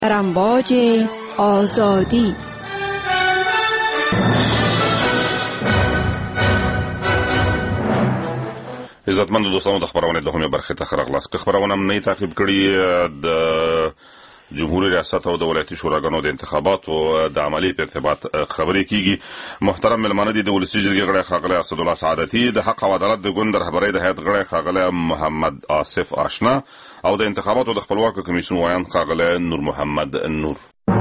در امواج آزادی. عزتمند دوستانو د خبرونه د همې برخه ته راغلاست. که خبرونه نه تعقیب کړي د جمهوریت ریاست او د ولایتي شوراګانو د انتخاباتو د عملی په ارتباط خبرې کیږي. محترم ملمنه دي د ولسی جرګې غړي خاغلی اسدالله سعادتي، د حق او عدالت د ګوند رهبرۍ د هیئت غړي خاغلی محمد آصف آشنا او د انتخاباتو د خپلواکو کمیسیون وایان خاغلی نور محمد نور.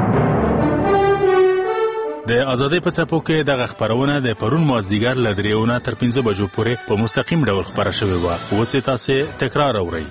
د آزادۍ په څپو کې دغه خبرونه د پرون مازدیګر له 3 تر 5 بجو پورې په مستقیم ډول خبره شوې وه. اوس یې تاسې تکرار اورئ.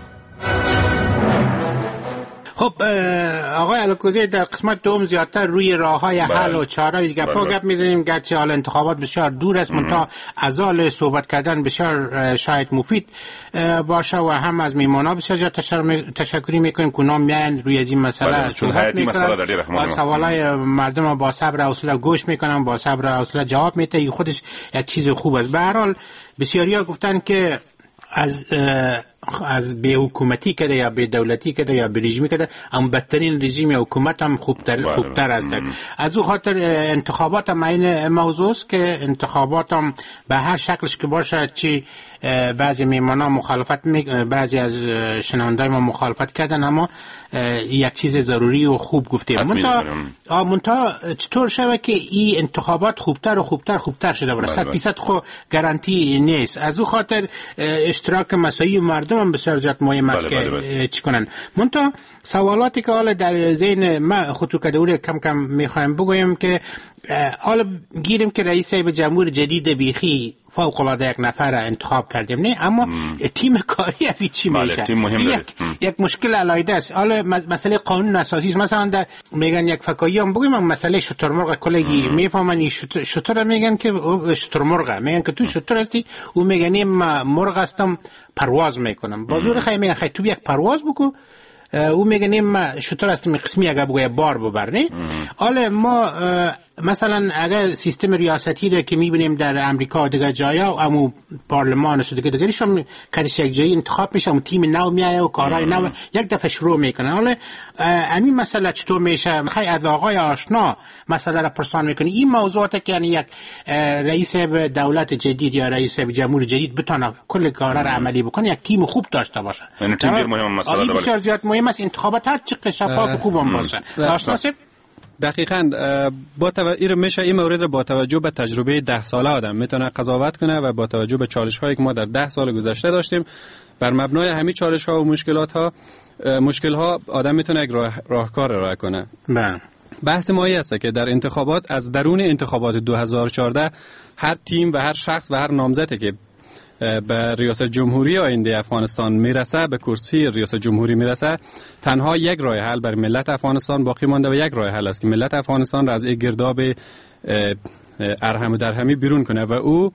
خب آقای الکوزی، در قسمت دوم زیادتر روی راه‌های حل و چاره‌ای گپ می‌زنیم، گرچه حال انتخابات بسیار دور است، منتها از حال صحبت کردن بسیار شاید مفید باشه و هم از میمونا بسیار تشکری میکنیم که اونا میان روی این مسئله صحبت میکنن، سوالای مردم با صبر و حوصله گوش میکنن، با صبر و حوصله جواب میده. این خودش یک چیز خوب است. به هر حال بسیاریا گفتن که از به حکومتی کده یا به دولتی کده یا به رژیمی کده، اما بدترین رژیم یا حکومت هم خوبتر است. از او خاطر انتخابات هم این موضوع است که انتخابات هم به هر شکلش که باشه، چی بعضی میمانا مخالفت بعضی از شنوندای ما مخالفت کردن، اما یک چیز ضروری و خوب گفتیم. منتها چطور شده که این انتخابات خوبتر شده باشه؟ 100% خو گارانتی نیست. از او خاطر اشتراک مساوی مردم هم بسیار زیاد مهم است که چی کنن. منتها سوالاتی که حالا در ذهن ما خطور کرده کم میخوایم بگویم که حالا گیریم که رئیس جمهور جدید بیخی فوق العاده یک نفر انتخاب کردیم، نه، اما تیم کاری افی چی میشه؟ یک مشکل علیده است. حالا مسئله قانون اساسی است. مثلا در میگن یک فکایی هم بگیم مسئله شترمرغ، کلگی میفهمن این شتر میگن که شترمرغ، میگن که تو شتر هستی، او میگن من مرغ هستم پرواز میکنم. بازور خیلی میگن خیلی تو یک پرواز بکو، او میگنیم ما شطور هستیم قسمی اگر بگوی بار ببرنی. حالا ما مثلا اگر سیستم ریاستی رو که میبینیم در امریکا و دیگه جایا، امو پارلمانش و دیگریش هم کارش یک جایی انتخاب میشه، امو تیم نو میایه و کارهای نو یک دفعه شروع میکنن. حالا همین مسئله چطور میشه؟ خیلی از آقای آشنا مسئله را پرسان میکنی. این موضوعات که یعنی یک رئیس دولت جدید یا رئیس جمهور جدید بتونه کل کارا را عملی بکنه، یک تیم خوب داشته باشه. این تیم مهم مسئله ده. بسیار زیاد مهم است. انتخابات هر چقدر شفاف و خوب هم باشه. آشنا دقیقاً این مورد رو با توجه به تجربه 10 ساله آدم میتونه قضاوت کنه و با توجه به چالش‌هایی که ما در 10 سال گذشته داشتیم، بر مبنای همین چالش‌ها و مشکل‌ها آدم میتونه یک راهکار ارائه کنه. بحث ما این است که در انتخابات، از درون انتخابات 2014 هر تیم و هر شخص و هر نامزدی که به ریاست جمهوری آینده افغانستان میرسه، به کرسی ریاست جمهوری میرسه، تنها یک راه حل برای ملت افغانستان باقی مانده و یک راه حل است که ملت افغانستان را از این گرداب ارحم و درهمی بیرون کنه و او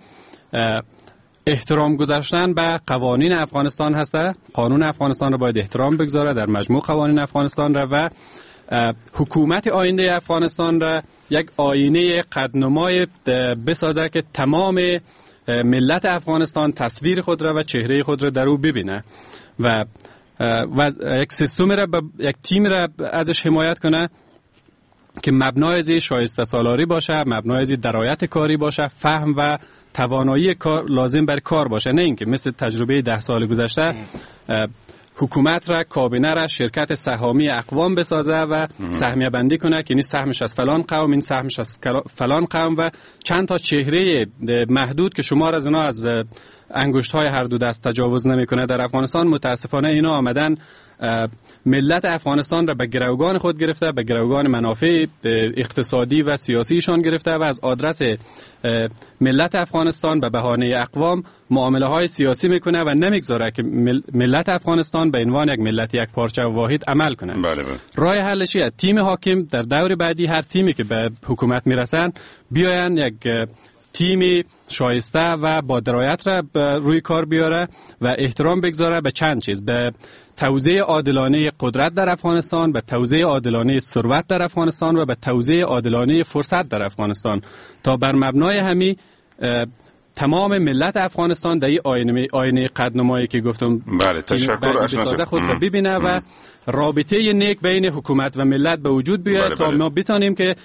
احترام گذاشتن به قوانین افغانستان هسته. قانون افغانستان را باید احترام بگذاره در مجموع قوانین افغانستان را و حکومت آینده افغانستان را یک آینه قدنمای بسازه که تمام ملت افغانستان تصویر خود را و چهره خود را در او ببینه و یک سیستم را یک تیم را ازش حمایت کنه که مبنای از شایسته سالاری باشه، مبنای از درایت کاری باشه، فهم و توانایی کار لازم بر کار باشه، نه اینکه مثل تجربه 10 سال گذشته حکومت را، کابینه را شرکت سهامی اقوام بسازه و سهمیه بندی کنه که این سهمش از فلان قوم، این سهمش از فلان قوم و چند تا چهره محدود که شمار از اینا از انگشت های هر دو دست تجاوز نمیکنه در افغانستان. متاسفانه اینا آمدن ملت افغانستان را به گروگان خود گرفته، به گروگان منافع اقتصادی و سیاسیشان گرفته و از آدرس ملت افغانستان به بهانه اقوام معامله های سیاسی میکنه و نمیگذاره که ملت افغانستان به عنوان یک ملت یک پارچه و واحد عمل کنه. راه حلش تیم حاکم در دور بعدی هر تیمی که به حکومت میرسن بیاین یک تیمی شایسته و با درایت را روی کار بیاره و احترام بگذاره به چند چیز: به توزیع عادلانه قدرت در افغانستان، به توزیع عادلانه ثروت در افغانستان و به توزیع عادلانه فرصت در افغانستان، تا بر مبنای همی تمام ملت افغانستان در این آینه قدنمایی که گفتم بله تشکر خود را ببینه و رابطه نیک بین حکومت و ملت به وجود بیاید تا ما بتانیم که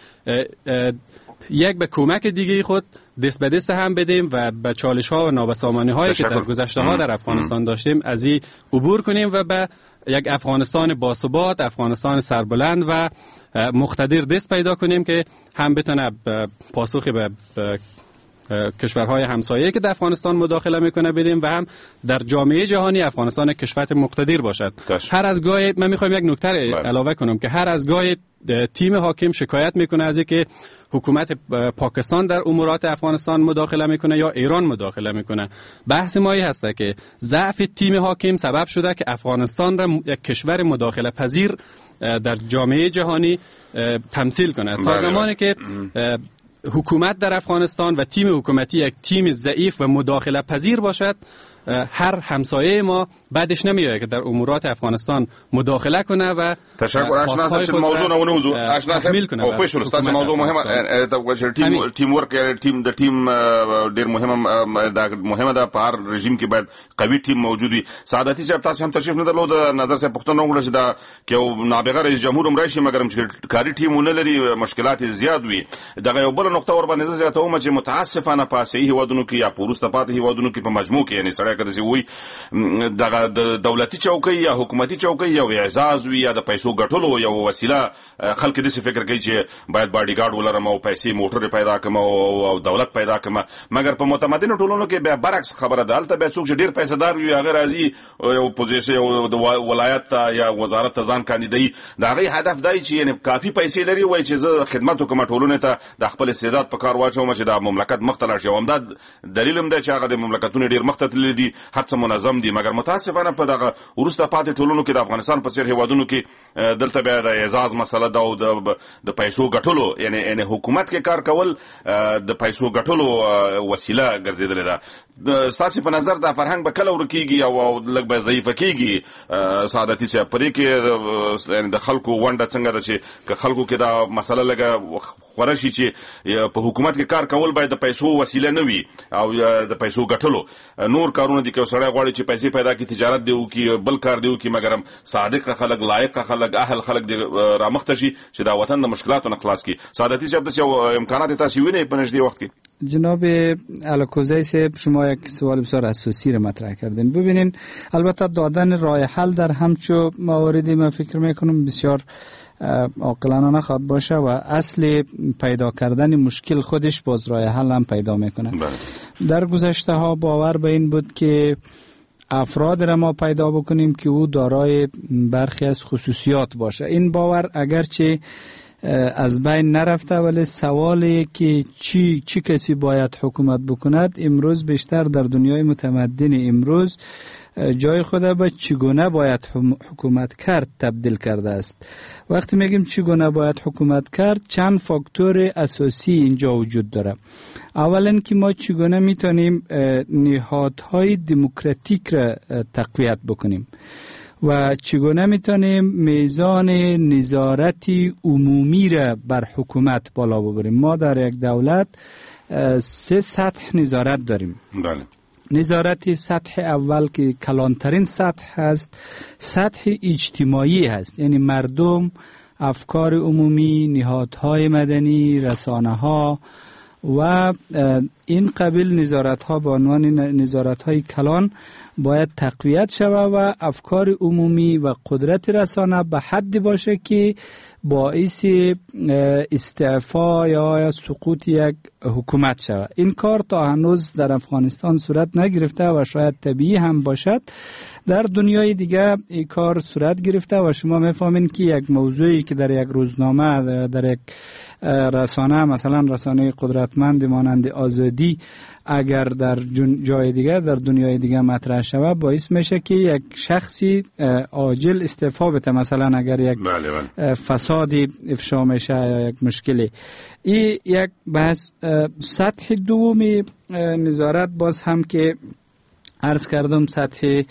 یک به کمک دیگه خود دست به دست هم بدیم و به چالش ها و نابسامانی هایی که در گذشته ها در افغانستان داشتیم از این عبور کنیم و به یک افغانستان باثبات، افغانستان سربلند و مقتدر دست پیدا کنیم که هم بتونه پاسخی به کشورهای همسایه که در افغانستان مداخله میکنه بدیم و هم در جامعه جهانی افغانستان کشور مقتدر باشد. هر از گاهی من میخوایم یک نکته علاوه کنم که هر از گاهی تیم حاکم شکایت میکنه از اینکه حکومت پاکستان در امورات افغانستان مداخله میکنه یا ایران مداخله میکنه. بحث ما این هسته که ضعف تیم حاکم سبب شده که افغانستان را یک کشور مداخله پذیر در جامعه جهانی تمثیل کنه. تا زمانی که حکومت در افغانستان و تیم حکومتی یک تیم ضعیف و مداخله پذیر باشد، هر همسایه ما بعدش نمیاد که در امورات افغانستان مداخله کنه و تشکر اشنا صاحب موضوع نه ونوزو اشنا صاحب او پښو ستاسو موضوع مهمه ټیم ورک ټیم د ټیم ډیر مهمه ده په هر رژیم کې باید قوي ټیم موجود وي. سعادتي صاحب تاسو هم تشریف نه درلود نظر صاحب پښتون وګړي چې دا کې او نابغه رئیس جمهور هم راشي مګر چې کاری ټیمونه لري مشکلات زیات وي. دغه یو بل نقطه ور باندې زیاته او چې متاسفانه په صحیح هوادونو کې یا پورسته پاتې هوادونو کې په مجموع کې یعنی سره کده سی وي دغه دولتي چوکۍ یا حکومتي چوکۍ یا اعزاز وي یا د پیسو ګټلو یو وسیله خلک دې فکر کوي چې باید باډي ګارد ولرم او پیسې موټر پیدا کړم او دولت پیدا کړم مګر په متمدن ټولنو کې به برعکس خبره ده. البته به څوک چې ډیر پیسې دار وي هغه راځي یو پوزیشن او د ولایت یا وزارت ته ځان کاندیدای دا غي هدف دی چې یعنی کافي پیسې لري وای چې زه خدمت وکم ټولنه ته د خپل استعداد په کار واچوم چې د مملکت مختلف شي. همدا دلیل هم دی چې هغه د مملکتونو ډیر مختلف دي هر څه منظم دي مګر متاسفانه په دغه ورسته پاتې ټولنو کې د افغانستان په څیر هیوادونو کې دلته به د اعزاز مسله ده او د پیسو ګټلو یعنی حکومت کې کار کول د پیسو ګټلو وسیله ګرځیدل ده. ستاسو په نظر د فرهنګ به کله ورکیږي او لږ به ضعیف کیږي سعادتي صاحب پرې کې یعنی د خلکو ونده څنګه ده چې خلکو کې دا مسله لګه خورشي چې په حکومت کې کار کول باید د پیسو وسیله نه وي او د پیسو ګټلو نور کارونه دي که سړی غواړي چې پیسې پیدا کړي تجارت دی وکړي بل کار دی وکړي مګر هم صادق خلک لایق خلک اهل خلک دی رامخته شي چې دا وطن د مشکلاتو نه خلاص کړي. سعادتي صاحب تاسو امکانات تاسو وینئ په نږدې وخت کې؟ جناب الکوزی صاحب شما یک سوال بسیار اساسی رو مطرح کردین. ببینین البته دادن راه حل در همچو مواردی من فکر میکنم بسیار عاقلانه نخواد باشه و اصل پیدا کردن مشکل خودش باز راه حل هم پیدا میکنه. در گذشته ها باور به این بود که افراد را ما پیدا بکنیم که او دارای برخی از خصوصیات باشه. این باور اگرچه از بین نرفته ولی سوالی که چی کسی باید حکومت بکند امروز بیشتر در دنیای متمدن امروز جای خود به چگونه باید حکومت کرد تبدیل کرده است. وقتی میگیم چگونه باید حکومت کرد چند فاکتور اساسی اینجا وجود داره. اولا که ما چگونه میتونیم نهادهای دموکراتیک را تقویت بکنیم و چگونه میتونیم میزان نظارت عمومی را بر حکومت بالا ببریم. ما در یک دولت 3 سطح نظارت داریم. بله. نظارت سطح اول که کلانترین سطح هست سطح اجتماعی هست، یعنی مردم، افکار عمومی، نهادهای مدنی، رسانه ها و این قبیل نظارت ها به عنوان نظارت های کلان باید تقویت شود و افکار عمومی و قدرت رسانه به حدی باشه که باعث استعفا یا سقوط یک حکومت شود. این کار تا هنوز در افغانستان صورت نگرفته و شاید طبیعی هم باشد. در دنیای دیگه این کار صورت گرفته و شما میفهمین که یک موضوعی که در یک روزنامه در یک رسانه مثلا رسانه قدرتمند مانند آزادی اگر در جای دیگه در دنیای دیگه مطرح شود باعث میشه که یک شخصی عاجل استعفا بده. مثلا اگر یک فسادی افشا میشه یا یک مشکلی. این یک بحث. سطح دومی نظارت باز هم که عرض کردم سطح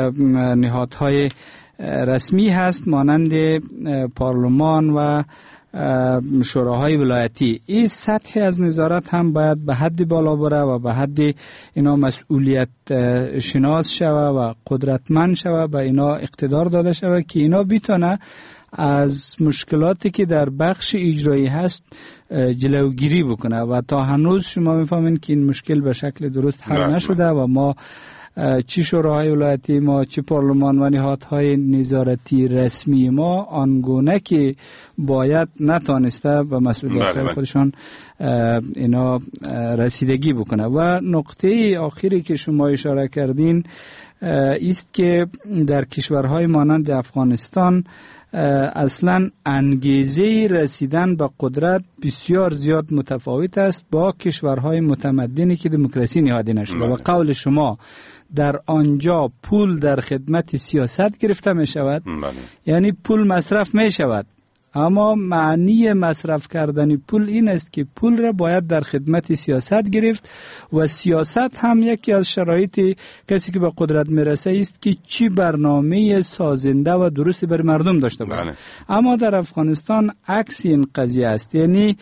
نهادهای رسمی هست مانند پارلمان و شوراهای ولایتی. این سطح از نظارت هم باید به حد بالا بره و به حد اینا مسئولیت شناس شوه و قدرتمند شوه، به اینا اقتدار داده شوه که اینا بیتونه از مشکلاتی که در بخش اجرایی هست جلوگیری بکنه و تا هنوز شما میفهمین که این مشکل به شکل درست حل نشده و ما چی شوراهای ولایتی ما، چی پارلمان و نهادهای نظارتی رسمی ما آنگونه که باید نتانسته به مسئولیت خودشان اینا رسیدگی بکنه. و نقطه آخری که شما اشاره کردین است که در کشورهای مانند افغانستان اصلا انگیزه رسیدن به قدرت بسیار زیاد متفاوت است با کشورهای متمدنی که دموکراسی نهادی نشده و قول شما در آنجا پول در خدمت سیاست گرفته می شود، یعنی پول مصرف می شود، اما معنی مصرف کردن پول این است که پول را باید در خدمت سیاست گرفت و سیاست هم یکی از شرایط کسی که به قدرت میرسه است که چی برنامه سازنده و درستی برای مردم داشته باشه. اما در افغانستان عکس این قضیه است، یعنی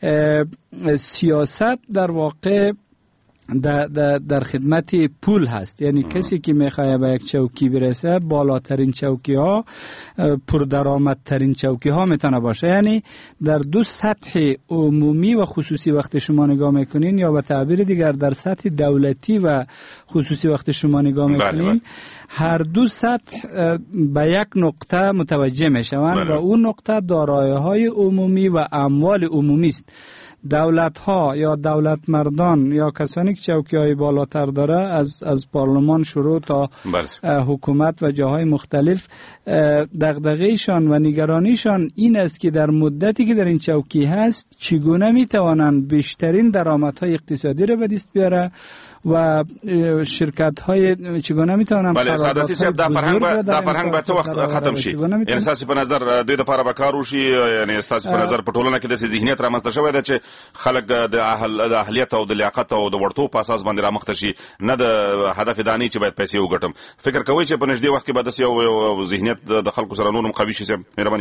سیاست در واقع در خدمت پول هست، یعنی کسی که میخواد به یک چوکی برسه بالاترین چوکی ها پردرآمدترین چوکی ها میتونه باشه. یعنی در دو سطح عمومی و خصوصی وقت شما نگاه میکنین یا به تعبیر دیگر در سطح دولتی و خصوصی وقت شما نگاه میکنین هر دو سطح به یک نقطه متوجه میشوند و اون نقطه دارایی های عمومی و اموال عمومی است. دولت ها یا دولت مردان یا کسانی که چوکی های بالاتر داره از پارلمان شروع تا حکومت و جاهای مختلف دغدغه‌شان و نگرانیشان این است که در مدتی که در این چوکی هست چگونه میتوانند بیشترین درآمدهای اقتصادی را به دست بیاره و شرکت های چگونه میتونن سعادتي صاحب دا فرهنګ به څه وخت ختم شي؟ یعنی تاسو په نظر دوی د لپاره به کار وشي، یعنی تاسو په نظر په ټولنه کې د ذهنیت رامنځته شوی دی چې خلک د اهلیت او د لیاقت او د وړتوب په اساس باندې رامخته شي، نه د هدف دانی چې باید پیسې وګټم. فکر کوئ چې په نږدې وخت کې به د یو ذهنیت د خلکو سره نورم قوي شي؟ مهرباني.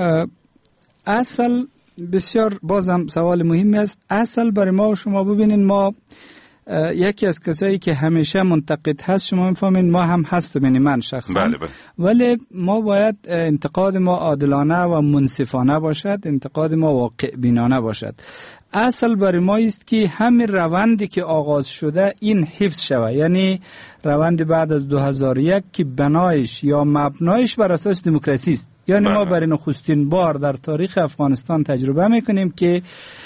اصل بسیار بازم سوال مهمی است. اصل برای ما و شما ببینین، ما یکی از کسایی که همیشه منتقد هست شما میفهمین ما هم هستم، یعنی من شخصا ولی ما باید انتقاد ما عادلانه و منصفانه باشد، انتقاد ما واقع بینانه باشد. اصل برای ما است که همین روندی که آغاز شده این حفظ شود، یعنی روند بعد از 2001 که بنایش یا مبنایش بر اساس دموکراسی است. یعنی ما برای نخستین بار در تاریخ افغانستان تجربه میکنیم که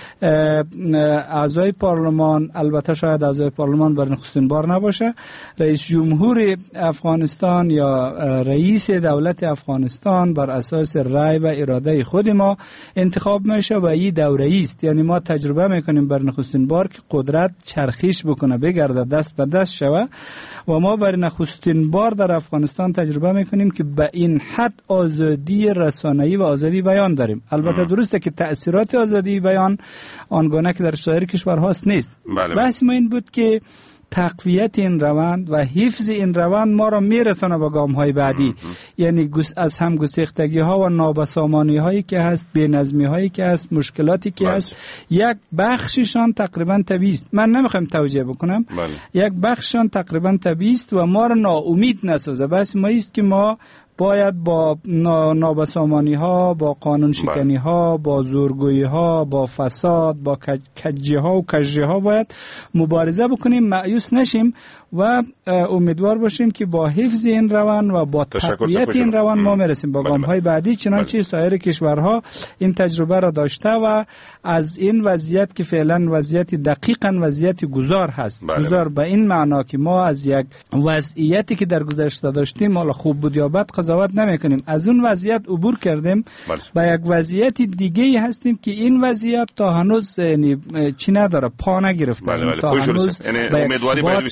اعضای پارلمان، البته شاید اعضای پارلمان برای نخستین بار نباشه، رئیس جمهور افغانستان یا رئیس دولت افغانستان بر اساس رأی و اراده خود ما انتخاب میشه و این دوره است. یعنی ما تجربه میکنیم برای نخستین بار که قدرت چرخش بکنه، بگرده، دست به دست شوه و ما برای نخستین بار در افغانستان تجربه میکنیم که به این حد آزادی رسانه‌ای و آزادی بیان داریم. البته درسته که تأثیرات آزادی بیان آنگونه که در سایر کشورهاست نیست. بحث ما این بود که تقویت این روند و حفظ این روند ما را میرسانه به گام‌های بعدی. یعنی از هم گسیختگی ها و نابسامانی هایی که هست، بی‌نظمی هایی که هست، مشکلاتی که هست، یک بخششان تقریبا طبیعی است. من نمیخوام توجیه بکنم، یک بخششان تقریبا طبیعی است و ما را ناامید نسازه. بس ما است که ما باید با نابسامانی ها، با قانون شکنی ها، با زورگویی ها، با فساد، با کجی ها و کجی ها باید مبارزه بکنیم، مایوس نشیم و امیدوار باشیم که با حفظ این روند و با تقویت این روند ما میرسیم با گام های بعدی، چنانچه سایر کشورها این تجربه را داشته و از این وضعیت که فعلا وضعیت دقیقاً وضعیت گذار هست، گذار به این معنا که ما از یک وضعیتی که در گذشته داشتیم حالا خوب بود یا بد قضاوت نمیکنیم، از اون وضعیت عبور کردیم و یک وضعیت دیگه هستیم که این وضعیت تا هنوز چی نداره، پا نگرفته، تا هنوز به امیدواری باید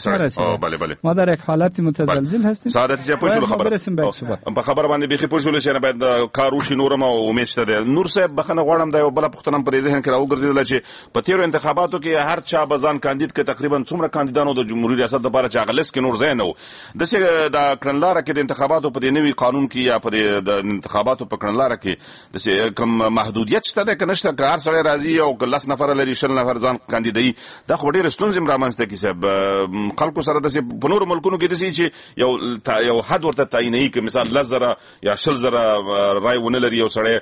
بله بله ما در یک حالت متزلزل هستیم. سعادت جان پوه شو خبره په خبره باندې به پوه شو چې نه باید کار وشي نورم او امید شته. نور صاحب بخنه غواړم دا یو بل پښتنم په ذهن کې راوګرځیدل چې په تیرو انتخاباتو کې هر چا بزان کاندید کې تقریبا څومره کاندیدانو د جمهوریت ریاست لپاره چې اغلس کې نور زین او د کړنلاره کې د انتخاباتو په نوي قانون کې یا په د انتخاباتو په کړنلاره کې د کوم محدودیت شته د کنهشته کار سره راځي او کلاس نفر لري شل نفر ځان کاندیدای دا خو ډېر ستونزې رامنځته کی صاحب خلکو سره د په نور ملکونو کې د چې یو حد ورته تعیني کې مثال لزره یا شل زره رای ونه لري یو سړی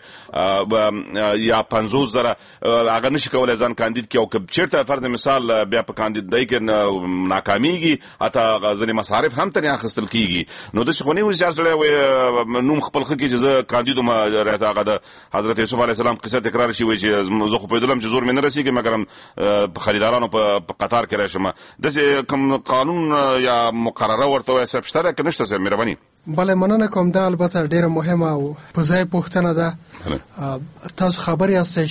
یا 50 زره هغه نشي کولای ځان کاندید کې او که چیرته فرض مثال بیا په کاندیدای کې ناکامیږي اته ځنې مصارف هم ترې اخیستل کیږي نو د شخونی وزیر سره نوم خپل خکې چې زه کاندیدوم راته هغه د حضرت یوسف علیه السلام قصه تکرار شي وي چې زه خو په دلم چې زور مې نه رسیږي مګر خریدارانو په قطار کې راشم د کوم قانون یا مقرره ورته وایي صاحب شته که نشته صاحب مهرباني. بله مننه کوم دا البته ډیره مهمه او په ځای پوښتنه ده. تاسو خبر یاست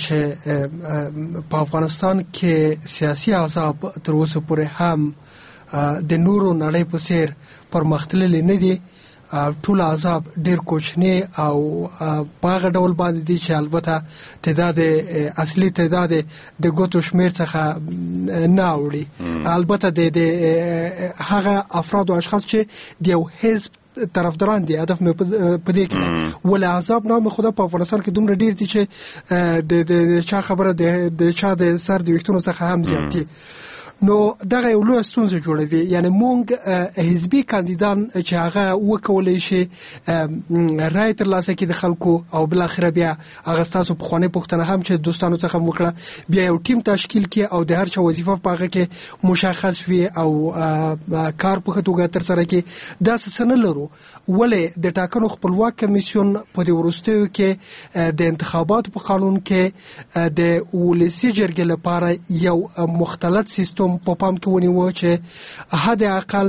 چې په افغانستان کې سیاسي احزاب تر اوسه پورې هم د نورو نړۍ په څیر پرمختللي نه دي. ټول احزاب ډیر کوچني او په هغه ډول باندې دي چې البته تعداد اصلي تعداد د ګوتو شمیر څخه نه اوړي. البته د هغه افراد او اشخاص چې د یو حزب طرفداران دي هدف مې په دې کې ول احزاب نام خدا په افغانستان کې دومره ډیر دي چې د چا خبره د چا د سر د وختونو څخه هم زیات دي. نو دغه یو لوی ستونزه جوړوي. یعنی مونږ حزبي کاندیدان چې هغه وکولای شي رای ترلاسه کړي د خلکو او بل اخر بیا هغه تاسو په خونه پښتنه هم چې دوستانو څخه وکړه بیا یو ټیم تشکیل کړي او د هر چا وظیفه په هغه کې مشخص وي او کار په توګه تر سره کړي. دا څه نه لرو ولې د ټاکنو خپلواک کمیسیون په دې ورستیو کې د انتخاباتو په قانون کې د ولسی جرګې لپاره یو مختلط سیستم په پام کې ونیو چې حد اقل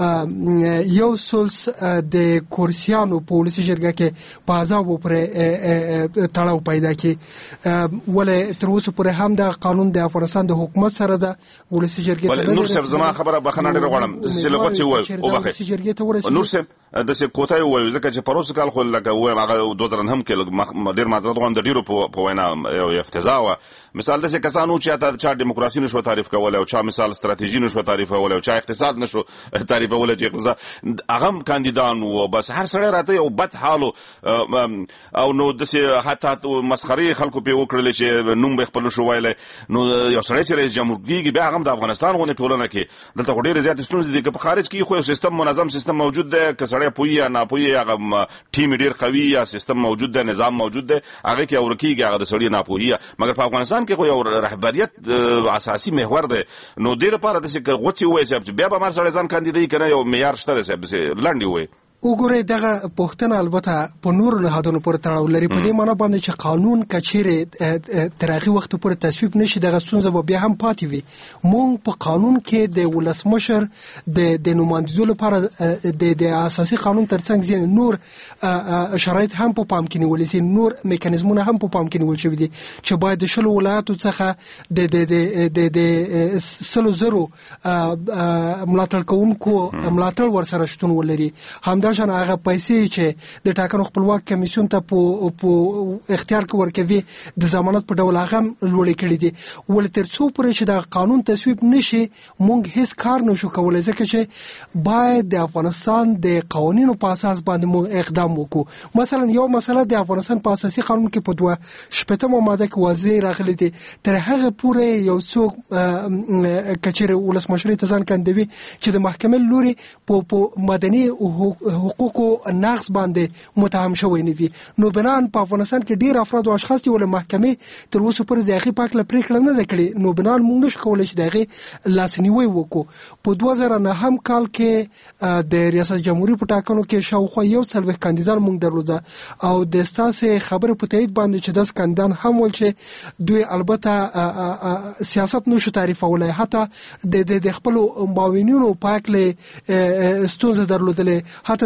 یو سلس د کورسیانو په ولسی جرګه کې په عذاب پر تړاو پیدا کی. ولې تر اوسه پورې هم د قانون د افغانستان د حکومت سره د ولسی جرګې ته نور څه زما خبره بخنه ډیر غواړم چې لغت چې وای او بخې نور څه د څه کوتای وای ځکه چې پروس کال خو لکه وای هغه 2000 هم کې ډیر معذرت غواړم د ډیرو په وینا یو افتضاح و مثال د څه کسانو چې چا دیموکراسي نشو تعریف کول او چا مثال استراتیژي نشو تعریف کول او چا اقتصاد نشو تعریف کول چې هغه کاندیدان وو بس هر سړی راته یو بد حالو او نو د څه حتی مسخري خلکو په وکړل چې نوم به خپل شو وایله نو یو سړی چې رئیس جمهور کیږي بیا هغه د افغانستان غونډه ټولنه کې دلته ډیر زیات ستونزې دي چې په خارج کې خو سیستم منظم سیستم موجود دی که سړی پوي یا نه پوي هغه ټیم ډیر قوي یا سیستم موجود دی نظام موجود دی هغه کې اورکیږي هغه د سړی نه پوي مګر په افغانستان کې خو یو رهبریت اساسي محور دی نو ډیر لپاره د څه غوڅي وای چې بیا به مر سړی ځان کاندیدای کنه یو معیار شته چې لاندې وای وګوره دغه پښتنه البته په نورو نهادونو پورې تړاو لري په دې معنی باندې چې قانون کچېره تر هغه وخت پورې تصویب نشي دغه ستونزه به بیا هم پاتې وي. مونږ په قانون کې د ولسمشر د نمائندګۍ لپاره د اساسي قانون ترڅنګ ځین نور شرایط هم په پام کې نیول شي نور میکانیزمونه هم په پام کې نیول شوی دي چې باید د شلو ولایتو څخه د سلو زرو ملاتړ کوونکو ملاتړ ورسره شتون ولري. همدا شان هغه پیسې چې د ټاکنو خپلواک کمیسیون ته په اختیار کې ورکوي د ضمانت په ډول هغه لوړې کړې دي. ولې تر څو پورې چې د قانون تصویب نشي مونږ هیڅ کار نشو کولای ځکه چې باید د افغانستان د قوانینو په اساس باندې مونږ اقدام وکړو. مثلا یو مسله د افغانستان په اساسي قانون کې په 2 ماده کې واضح راغلي دي تر هغه پورې یو څوک کچېره ولسمشر ته ځان کاندوي چې د محکمې لوري په مدني حقوقو نقض باندې متهم شوی نه وي. نو بنان په افغانستان کې ډیر افراد او اشخاص ول محکمې تر اوسه پورې د هغه پاک لپاره نه کړي. نو بنان موږ نشو کولای چې دغه لاسنیوي وکړو. په 2009 کال کې د ریاست جمهوریت په ټاکنو کې شاوخوا یو څلوي کاندیدان موږ درلوده او د ستاسو خبره په تایید باندې چې داس کاندیدان هم ول چې دوی البته سیاست نشو تعریفولای حتی د خپل معاونینو پاک له ستونزه درلودلې حتی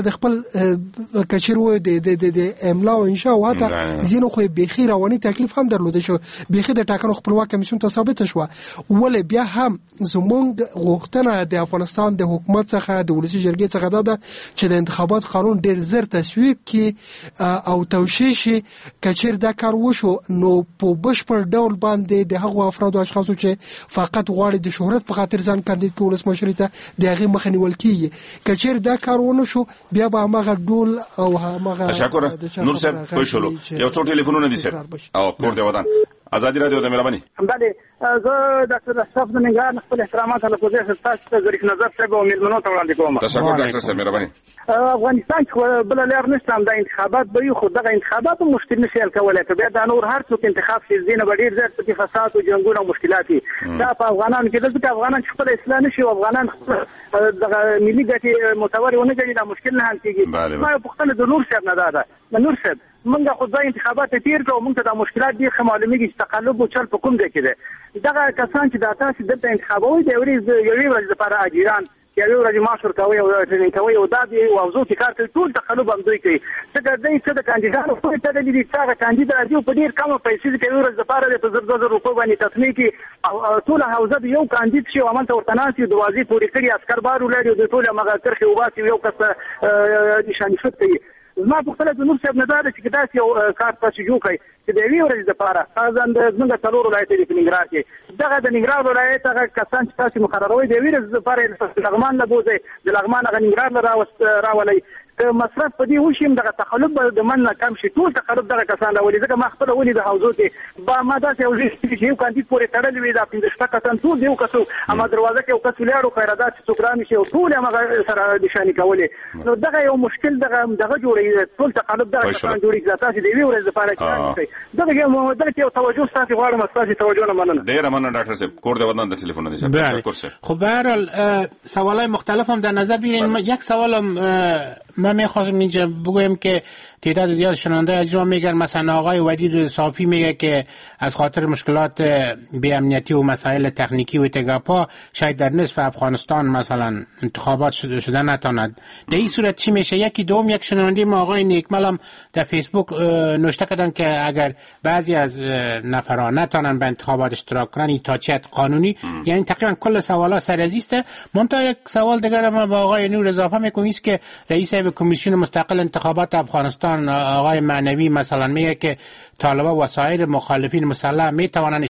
د خپل کچیر و د املا او انشاء او حتی زینو خو بخیر رواني تکلیف هم درلوده شو بخیر د ټاکنو خپلواک کمیسیون ته ثابت شو ولې بیا هم زمونږ غوښتنه د افغانستان د حکومت څخه د ولسی جرګې څخه ده چې د انتخابات قانون ډیر زر تصویب کی او توشیح شي کچیر دا کار وشو نو په بشپړ ډول باندې د هغو افراد او اشخاصو چې فقط غواړي د شهرت په خاطر ځان کاندید کول ولسمشر ته د هغه مخه نیول کیږي کچیر دا کار ونه شو بیا به هغه ډول او هغه تشکر نور صاحب پوښلو یو څو ټلیفونونه دي سر او کور دی ودان ازادي رادیو د مهرباني بله زه ډاکټر اشرف د ننګرهار خپل احترامات له کوزه تاسو ته ظریف نظر صاحب او ملمنو ته وړاندې کوم تشکر ډاکټر صاحب مهرباني افغانستان کې بل لار نشته د انتخابات به خو دغه انتخابات مشکل نشي حل کولای ته بیا د نور هر څوک انتخاب شي زینه ډیر زیات په فساد او جنگونو او مشکلات دا په افغانانو کې د افغانان خپل اسلام نشي او افغانان دغه ملي ګټي متوري ونه کوي دا مشکل نه حل کیږي ما په خپل د نور صاحب نه ده نور صاحب منګه خو ځای انتخابات تیر کوو موږ ته د مشکلات دي معلومیږي چې تقلب او چل په کوم ځای کې ده دغه کسان چې د تاسو د انتخابوي د یوې ورځې لپاره اجیران یو ورځ ماشور کوي او ټریننګ کوي او دا دی او زو چې کار کوي ټول تقلب هم دوی کوي څنګه دای څه د کاندیدانو په ته د دې څنګه کاندید راځي په ډیر کم پیسې کې ورځ لپاره د 2000 روپیو باندې تصمیمي او ټول حوزه یو کاندید شي او عمل ته ورتناسي دوازي پوری کړی عسكر بارو لري د ټول مغه ترخي وباسي یو کس نشانه شوت کوي زما په خپل د نور صاحب نه دا چې تاسو یو کار تاسو جوړ کړئ چې د وی ورځ لپاره ځان د زموږ څلور ولایت د ننګرهار کې دغه د ننګرهار ولایت هغه کسان چې تاسو مقرروي د وی ورځ لپاره لغمان نه بوزي د لغمان هغه ننګرهار راولي که مصرف په دې وشیم دغه تخلف د من نه کم شي ټول تخلف دغه کسان راولي ځکه ما خپل ولې د حوزو کې با ما دا چې یو کاندید پورې تړلې وي دا 15 کسان ټول دیو کسو اما دروازه کې یو کس ولاړو خیرادات څوکرامي شي او ټول هغه سره نشاني کولې نو دغه یو مشکل دغه جوړي ټول تخلف دغه کسان جوړي ذاته دې وی ورځ لپاره کې دغه یو توجه تاسو غواړم تاسو توجه نه مننه ډیر مننه ډاکټر صاحب کور دی ودان د ټلیفون دی تشکر خب به هر حال سوالای مختلف هم در نظر بگیرین یک سوالم من میخواستم اینجا بگویم که تعداد زیاد شنونده از ما میگن مثلا آقای ودید صافی میگه که از خاطر مشکلات بی امنیتی و مسائل تکنیکی و تگاپا شاید در نصف افغانستان مثلا انتخابات شده نتاند در این صورت چی میشه یکی دوم یک شنونده ما آقای نیکمل هم در فیسبوک نوشته کردن که اگر بعضی از نفران نتانن به انتخابات اشتراک کنن این تا چه قانونی یعنی تقریبا کل سوالا سرازیسته منتها یک سوال دیگر ما با آقای نور اضافه میکنیم است که رئیس کمیسیون مستقل انتخابات افغانستان آقای معنوی مثلا میگه که طالبان و سایر مخالفین مسلح میتوانند